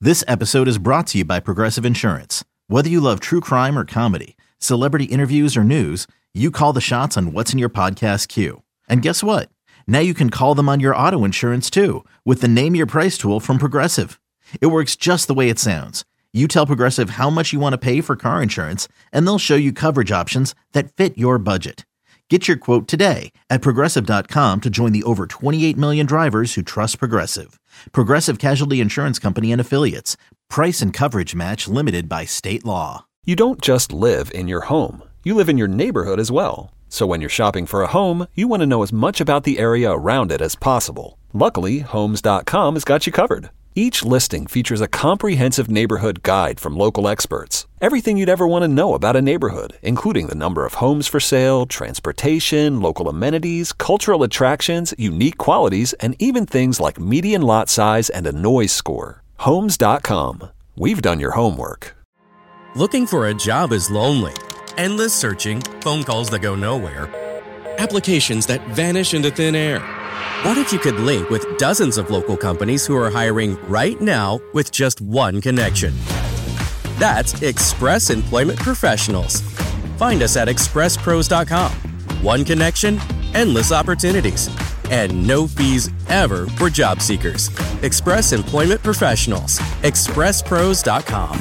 This episode is brought to you by Progressive Insurance. Whether you love true crime or comedy, celebrity interviews or news, you call the shots on what's in your podcast queue. And guess what? Now you can call them on your auto insurance too with the Name Your Price tool from Progressive. It works just the way it sounds. You tell Progressive how much you want to pay for car insurance, and they'll show you coverage options that fit your budget. Get your quote today at Progressive.com to join the over 28 million drivers who trust Progressive. Progressive Casualty Insurance Company and Affiliates. Price and coverage match limited by state law. You don't just live in your home. You live in your neighborhood as well. So when you're shopping for a home, you want to know as much about the area around it as possible. Luckily, Homes.com has got you covered. Each listing features a comprehensive neighborhood guide from local experts. Everything you'd ever want to know about a neighborhood, including the number of homes for sale, transportation, local amenities, cultural attractions, unique qualities, and even things like median lot size and a noise score. Homes.com. We've done your homework. Looking for a job is lonely. Endless searching, phone calls that go nowhere, applications that vanish into thin air. What if you could link with dozens of local companies who are hiring right now with just one connection? That's Express Employment Professionals. Find us at expresspros.com. One connection, endless opportunities, and no fees ever for job seekers. Express Employment Professionals. expresspros.com.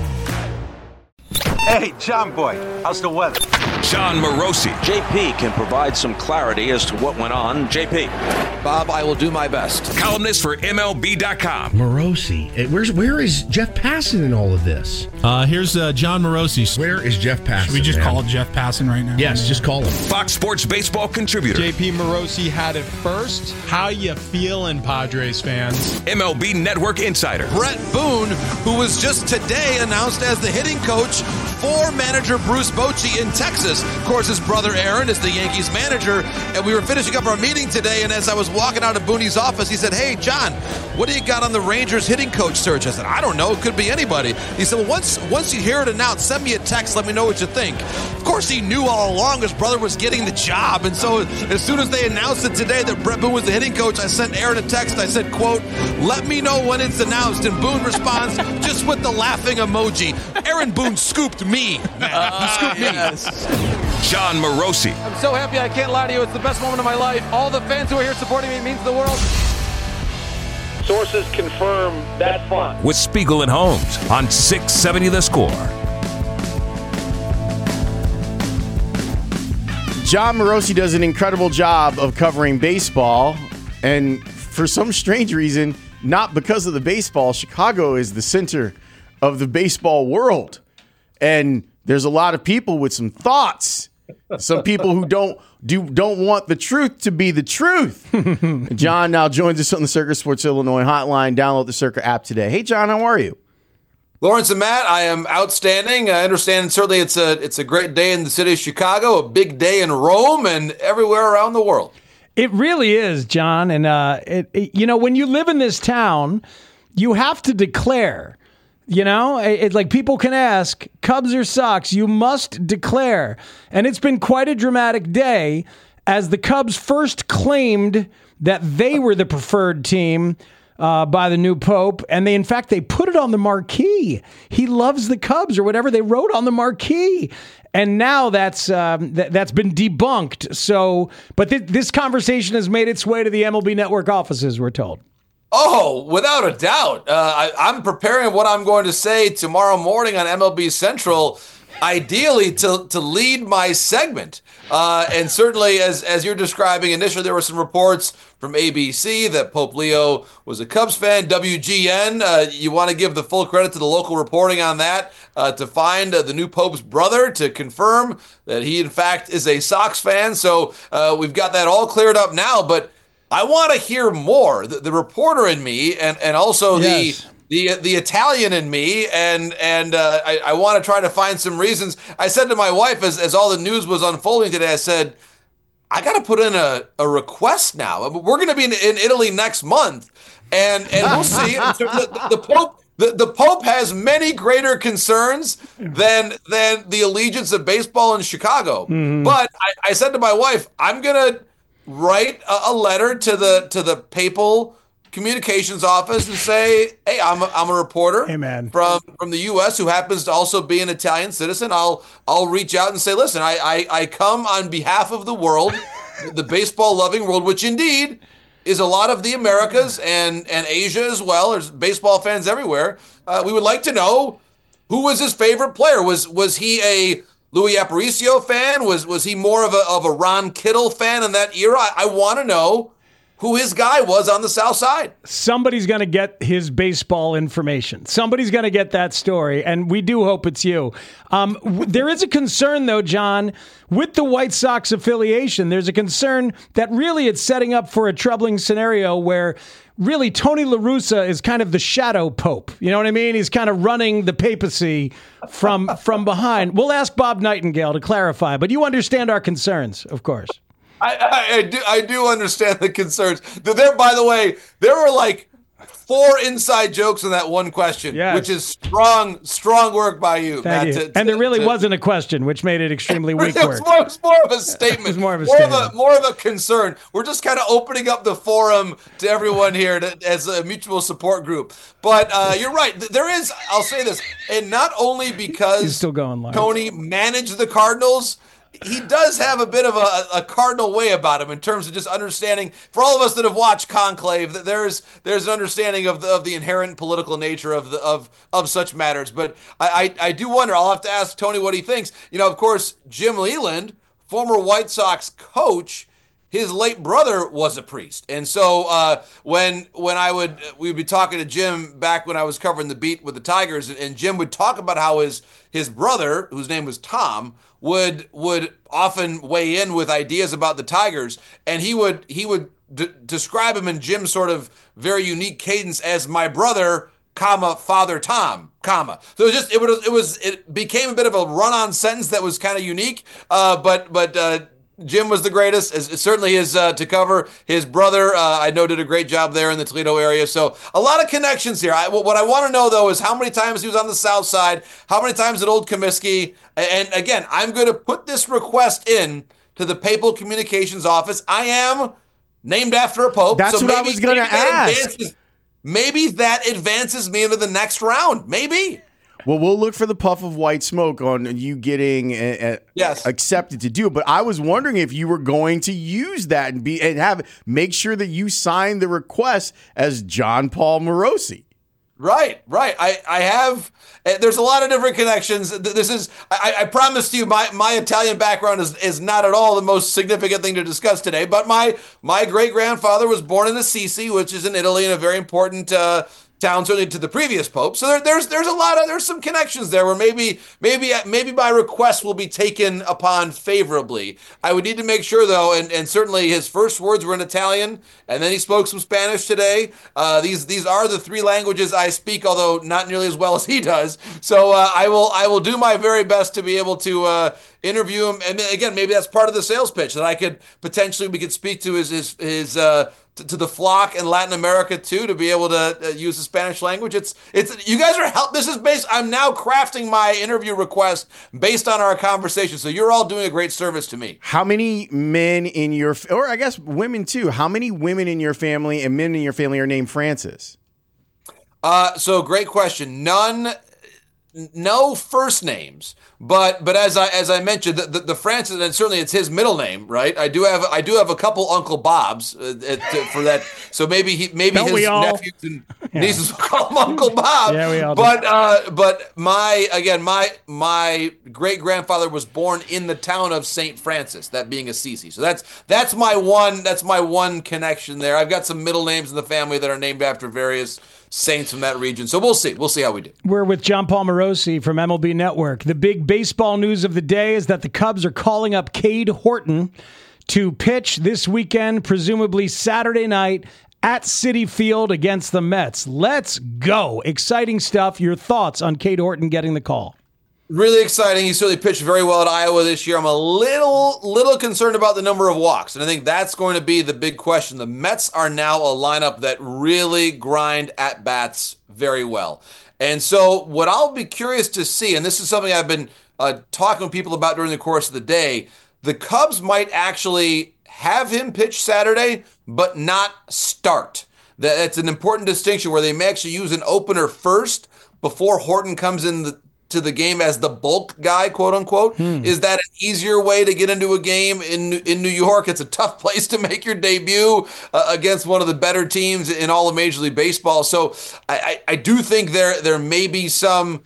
Hey, John Boy, how's the weather? John Morosi. JP can provide some clarity as to what went on. JP. Bob, I will do my best. Columnist for MLB.com. Morosi. Where is Jeff Passan in all of this? Here's John Morosi. Where is Jeff Passan? Should we just call Jeff Passan right now? Yes, just call him. Fox Sports baseball contributor. JP Morosi had it first. How you feeling, Padres fans? MLB Network insider. Brett Boone, who was just today announced as the hitting coach for manager Bruce Bochy in Texas. Of course, his brother Aaron is the Yankees manager, and we were finishing up our meeting today, and as I was walking out of Boone's office, he said, "Hey, John, what do you got on the Rangers hitting coach search?" I said, "I don't know. It could be anybody." He said, "Well, once you hear it announced, send me a text. Let me know what you think." Of course, he knew all along his brother was getting the job, and so as soon as they announced it today that Brett Boone was the hitting coach, I sent Aaron a text. I said, quote, "Let me know when it's announced," and Boone responds just with the laughing emoji. Aaron Boone scooped me, man. He scooped me. Yes. John Morosi. I'm so happy, I can't lie to you. It's the best moment of my life. All the fans who are here supporting me, it means the world. Sources confirm that's fun. With Spiegel and Holmes on 670 The Score. John Morosi does an incredible job of covering baseball, and for some strange reason, not because of the baseball, Chicago is the center of the baseball world. And there's a lot of people with some thoughts. Some people who don't want the truth to be the truth. John now joins us on the Circa Sports Illinois hotline. Download the Circa app today. Hey, John, how are you? Lawrence and Matt, I am outstanding. I understand certainly it's a great day in the city of Chicago, a big day in Rome, and everywhere around the world. It really is, John. And when you live in this town, you have to declare. Like people can ask, Cubs or Sox, you must declare. And it's been quite a dramatic day as the Cubs first claimed that they were the preferred team by the new Pope. And they put it on the marquee. He loves the Cubs or whatever they wrote on the marquee. And now that's been debunked. So, but this conversation has made its way to the MLB Network offices, we're told. Oh, without a doubt. I'm preparing what I'm going to say tomorrow morning on MLB Central, ideally to lead my segment. And certainly, as you're describing, initially there were some reports from ABC that Pope Leo was a Cubs fan. WGN, you want to give the full credit to the local reporting on that, to find the new Pope's brother to confirm that he, in fact, is a Sox fan. So we've got that all cleared up now, but I want to hear more. The reporter in me, and also yes. the Italian in me, and I want to try to find some reasons. I said to my wife as all the news was unfolding today, I said, I got to put in a request now. We're going to be in Italy next month, and we'll see. The Pope has many greater concerns than the allegiance of baseball in Chicago. Mm-hmm. But I said to my wife, I'm going to write a letter to the papal communications office and say, hey, I'm a reporter from the U.S. who happens to also be an Italian citizen. I'll reach out and say, listen, I come on behalf of the world, the baseball-loving world, which indeed is a lot of the Americas and Asia as well. There's baseball fans everywhere. We would like to know who was his favorite player. Was he a Louis Aparicio fan? Was he more of a Ron Kittle fan in that era? I want to know who his guy was on the South Side. Somebody's going to get his baseball information. Somebody's going to get that story, and we do hope it's you. There is a concern, though, John, with the White Sox affiliation. There's a concern that really it's setting up for a troubling scenario where really Tony La Russa is kind of the shadow pope. You know what I mean? He's kind of running the papacy from behind. We'll ask Bob Nightingale to clarify, but you understand our concerns, of course. I do understand the concerns. There, by the way, there were like 4 inside jokes in that one question, which is strong work by you, Matt. You. And there really wasn't a question, which made it extremely weak work. It was more of a statement. It was more of a concern. We're just kind of opening up the forum to everyone here as a mutual support group. But you're right. There is, I'll say this, and not only because he's still going live. Tony managed the Cardinals, he does have a bit of a cardinal way about him in terms of just understanding. For all of us that have watched Conclave, that there's an understanding of the inherent political nature of such matters. But I do wonder. I'll have to ask Tony what he thinks. You know, of course, Jim Leland, former White Sox coach, his late brother was a priest, and so when we would be talking to Jim back when I was covering the beat with the Tigers, and Jim would talk about how his brother, whose name was Tom, would often weigh in with ideas about the Tigers, and he would describe him in Jim's sort of very unique cadence as my brother, Father Tom, So it became a bit of a run-on sentence that was kind of unique, but Jim was the greatest. It certainly is to cover his brother. I know did a great job there in the Toledo area. So a lot of connections here. What I want to know, though, is how many times he was on the South Side, how many times at Old Comiskey. And again, I'm going to put this request in to the Papal Communications Office. I am named after a pope. That's what I was going to ask. Maybe that advances me into the next round. Maybe. Well, we'll look for the puff of white smoke on you getting accepted to do it. But I was wondering if you were going to use that and make sure that you signed the request as John Paul Morosi. Right. I have. There's a lot of different connections. This is. I promise you, my Italian background is not at all the most significant thing to discuss today. But my great grandfather was born in Assisi, which is in Italy, and a very important town, certainly to the previous pope. So there's some connections there where maybe my request will be taken upon favorably. I would need to make sure though, and certainly his first words were in Italian, and then he spoke some Spanish today. These are the 3 languages I speak, although not nearly as well as he does. So I will do my very best to be able to interview him. And again, maybe that's part of the sales pitch that we could speak to his to the flock in Latin America too, to be able to use the Spanish language. It's you guys are help. This is based. I'm now crafting my interview request based on our conversation. So you're all doing a great service to me. How many men in your, or I guess women too? How many women in your family and men in your family are named Francis? So great question. No first names, but as I mentioned, the Francis, and certainly it's his middle name, right? I do have a couple Uncle Bobs for that. So maybe his nephews and nieces will call him Uncle Bob. Yeah, we all do. But my great grandfather was born in the town of St. Francis, that being Assisi. So that's my one connection there. I've got some middle names in the family that are named after various saints from that region. So we'll see how we do. We're with John Paul Morosi from MLB Network. The big baseball news of the day is that the Cubs are calling up Cade Horton to pitch this weekend, presumably Saturday night at Citi Field against the Mets. Let's go. Exciting stuff. Your thoughts on Cade Horton getting the call? Really exciting. He certainly pitched very well at Iowa this year. I'm a little concerned about the number of walks, and I think that's going to be the big question. The Mets are now a lineup that really grind at-bats very well. And so what I'll be curious to see, and this is something I've been talking to people about during the course of the day, the Cubs might actually have him pitch Saturday, but not start. That's an important distinction where they may actually use an opener first before Horton comes in to the game as the bulk guy, quote unquote. Is that an easier way to get into a game in New York? It's a tough place to make your debut against one of the better teams in all of Major League Baseball. So I do think there may be some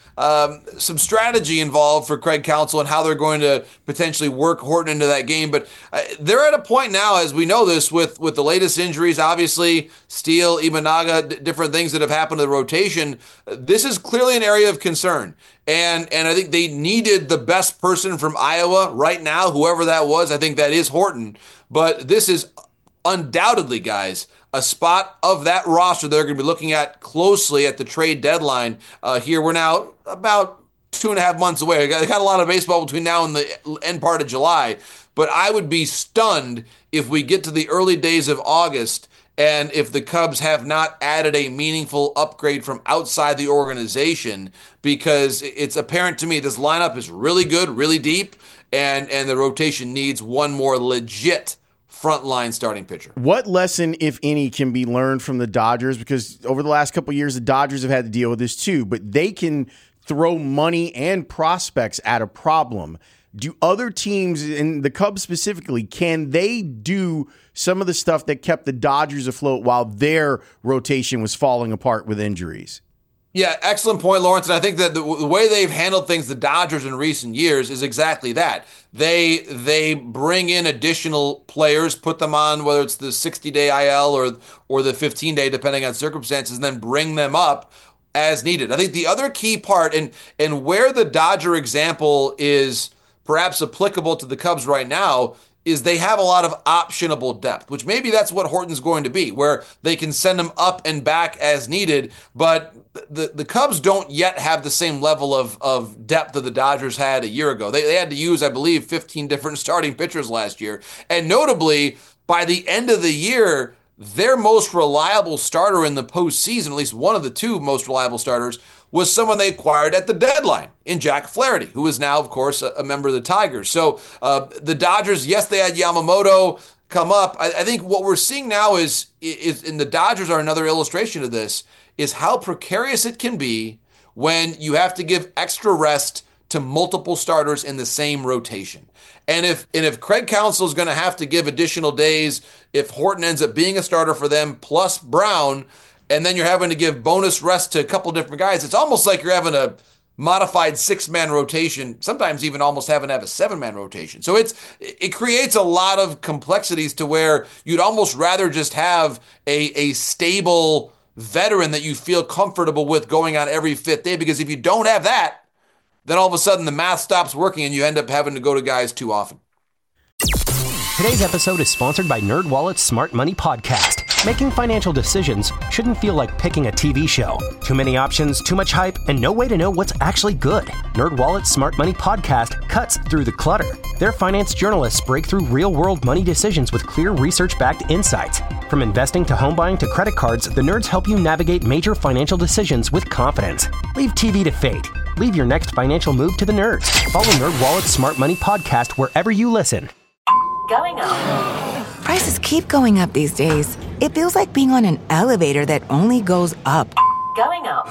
strategy involved for Craig Counsell and how they're going to potentially work Horton into that game. But they're at a point now, as we know this, with the latest injuries, obviously Steele, Imanaga, different things that have happened to the rotation. This is clearly an area of concern. And I think they needed the best person from Iowa right now, whoever that was. I think that is Horton. But this is undoubtedly, guys, a spot of that roster they're going to be looking at closely at the trade deadline. Here we're now about 2.5 months away. They got a lot of baseball between now and the end part of July. But I would be stunned if we get to the early days of August and if the Cubs have not added a meaningful upgrade from outside the organization, because it's apparent to me this lineup is really good, really deep, and the rotation needs one more legit frontline starting pitcher. What lesson, if any, can be learned from the Dodgers? Because over the last couple of years, the Dodgers have had to deal with this too, but they can throw money and prospects at a problem. Do other teams, and the Cubs specifically, can they do some of the stuff that kept the Dodgers afloat while their rotation was falling apart with injuries? Yeah, excellent point, Lawrence. And I think that the way they've handled things, the Dodgers in recent years, is exactly that. They bring in additional players, put them on whether it's the 60-day IL or the 15-day, depending on circumstances, and then bring them up as needed. I think the other key part, and where the Dodger example is perhaps applicable to the Cubs right now, is they have a lot of optionable depth, which maybe that's what Horton's going to be, where they can send him up and back as needed. But the Cubs don't yet have the same level of depth that the Dodgers had a year ago. They had to use, I believe, 15 different starting pitchers last year. And notably, by the end of the year, their most reliable starter in the postseason, at least one of the two most reliable starters, was someone they acquired at the deadline in Jack Flaherty, who is now, of course, a member of the Tigers. So the Dodgers, yes, they had Yamamoto come up. I think what we're seeing now is, and the Dodgers are another illustration of this, is how precarious it can be when you have to give extra rest to multiple starters in the same rotation. And if Craig Counsell is going to have to give additional days, if Horton ends up being a starter for them plus Brown, and then you're having to give bonus rest to a couple different guys, it's almost like you're having a modified 6-man rotation, sometimes even almost having to have a 7-man rotation. So it creates a lot of complexities to where you'd almost rather just have a stable veteran that you feel comfortable with going on every 5th day, because if you don't have that, then all of a sudden the math stops working and you end up having to go to guys too often. Today's episode is sponsored by NerdWallet's Smart Money Podcast. Making financial decisions shouldn't feel like picking a TV show. Too many options, too much hype, and no way to know what's actually good. NerdWallet's Smart Money Podcast cuts through the clutter. Their finance journalists break through real-world money decisions with clear research-backed insights. From investing to home buying to credit cards, the nerds help you navigate major financial decisions with confidence. Leave TV to fate. Leave your next financial move to the nerds. Follow NerdWallet's Smart Money Podcast wherever you listen. Going up. Prices keep going up these days. It feels like being on an elevator that only goes up. Going up.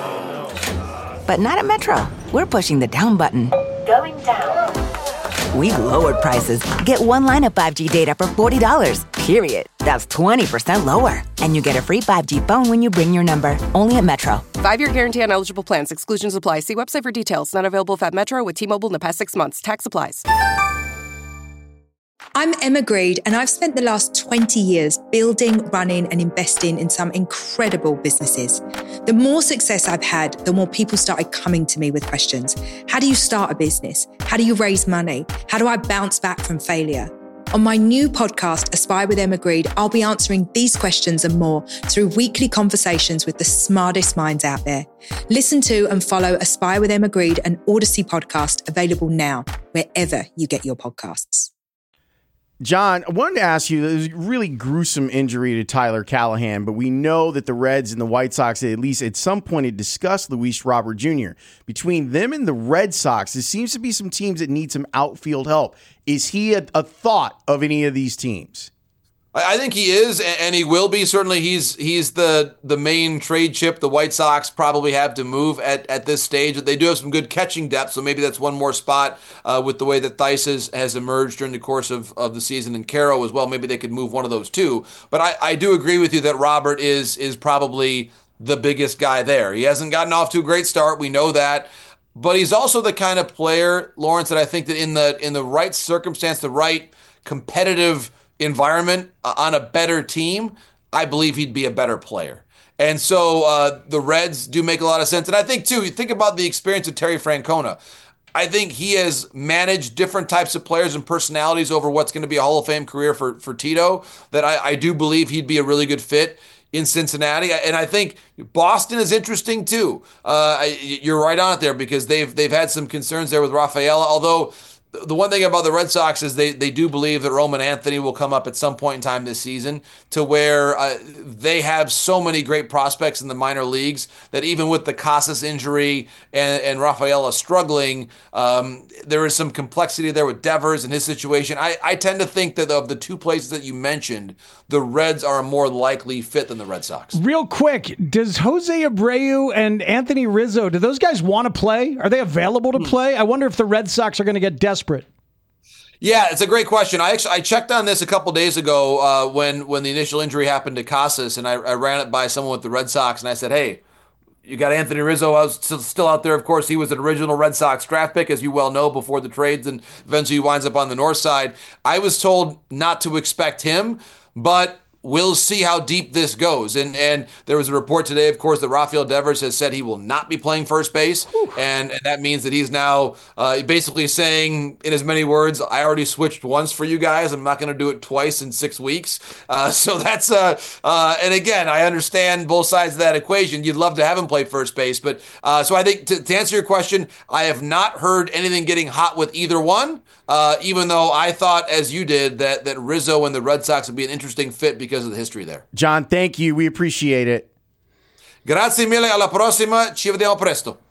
But not at Metro. We're pushing the down button. Going down. We've lowered prices. Get one line of 5G data for $40, period. That's 20% lower. And you get a free 5G phone when you bring your number. Only at Metro. 5-year guarantee on eligible plans. Exclusions apply. See website for details. Not available at Metro with T-Mobile in the past 6 months. Tax applies. I'm Emma Greed, and I've spent the last 20 years building, running, and investing in some incredible businesses. The more success I've had, the more people started coming to me with questions. How do you start a business? How do you raise money? How do I bounce back from failure? On my new podcast, Aspire with Emma Greed, I'll be answering these questions and more through weekly conversations with the smartest minds out there. Listen to and follow Aspire with Emma Greed, an Odyssey podcast, available now, wherever you get your podcasts. John, I wanted to ask you, there's a really gruesome injury to Tyler Callahan, but we know that the Reds and the White Sox, at least at some point, had discussed Luis Robert Jr. Between them and the Red Sox, there seems to be some teams that need some outfield help. Is he a thought of any of these teams? I think he is, and he will be. Certainly, he's the main trade chip the White Sox probably have to move at this stage. They do have some good catching depth, so maybe that's one more spot with the way that Theis has emerged during the course of the season, and Caro as well. Maybe they could move one of those two. But I do agree with you that Robert is probably the biggest guy there. He hasn't gotten off to a great start. We know that. But he's also the kind of player, Lawrence, that I think that in the right circumstance, the right competitive environment on a better team, I believe he'd be a better player. And so the Reds do make a lot of sense. And I think, too, you think about the experience of Terry Francona. I think he has managed different types of players and personalities over what's going to be a Hall of Fame career for Tito, that I do believe he'd be a really good fit in Cincinnati. And I think Boston is interesting, too. You're right on it there, because they've had some concerns there with Rafaela, although the one thing about the Red Sox is they do believe that Roman Anthony will come up at some point in time this season, to where they have so many great prospects in the minor leagues that even with the Casas injury and Rafaela struggling, there is some complexity there with Devers and his situation. I tend to think that of the two places that you mentioned, the Reds are a more likely fit than the Red Sox. Real quick, does Jose Abreu and Anthony Rizzo, do those guys want to play? Are they available to play? I wonder if the Red Sox are going to get desperate. Yeah, it's a great question. I checked on this a couple days ago when the initial injury happened to Casas, and I ran it by someone with the Red Sox, and I said, hey, you got Anthony Rizzo. I was still out there. Of course, he was an original Red Sox draft pick, as you well know, before the trades, and eventually he winds up on the north side. I was told not to expect him, but we'll see how deep this goes. And there was a report today, of course, that Rafael Devers has said he will not be playing first base. And that means that he's now basically saying, in as many words, I already switched once for you guys. I'm not going to do it twice in 6 weeks. So that's, and again, I understand both sides of that equation. You'd love to have him play first base. But so I think to answer your question, I have not heard anything getting hot with either one. Even though I thought, as you did, that Rizzo and the Red Sox would be an interesting fit because of the history there. John, thank you. We appreciate it. Grazie mille. Alla prossima. Ci vediamo presto.